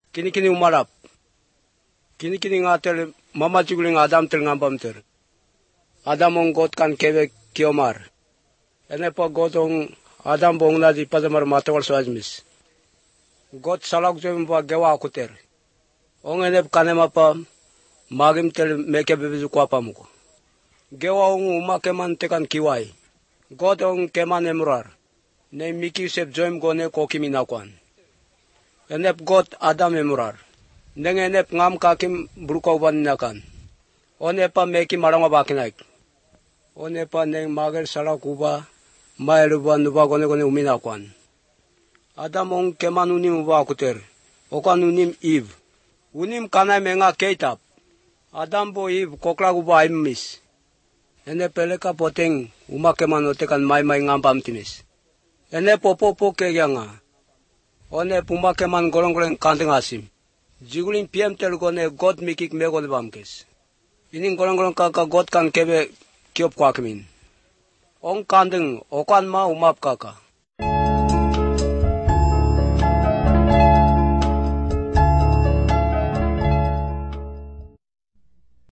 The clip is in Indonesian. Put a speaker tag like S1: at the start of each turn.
S1: kini umarap. Kini ngatel mama juguling Adam tel ngambam ter. Adam ong God kan kebe kiomar. Ene pa God ong Adam bong na di padamar matawal so azmis. God salak jom pa gewa akuter. Ong enep kanema pa magim tel meke bebezu kwa pamuko. Gewa ong umakeman tekan kiwai. God ong keman emrar. Ne miki sep joim gone kokiminakwan. Enep God Adam emrar. Neng enep ngam kakim brukaw baninakan. Onepa meki maranga bakinaik. Onepa neng mager salak uba. Maeluba nuba gone uminakwan. Adam ong keman unim uba akuter. Okan unim Eve. Unim kanai menga keitap. Adam bo Eve kokla uba aimis. Ene peleka poteng umakeman otekan mai ngampam timis. Ene popo kegyanga. One pumakeman golong kanteng asim. Jiguling PM tel gone God mikik megol bamkes. Ining golong kaka God kan kebe kiop kwakemin. Ong kandeng okan ma umap kaka.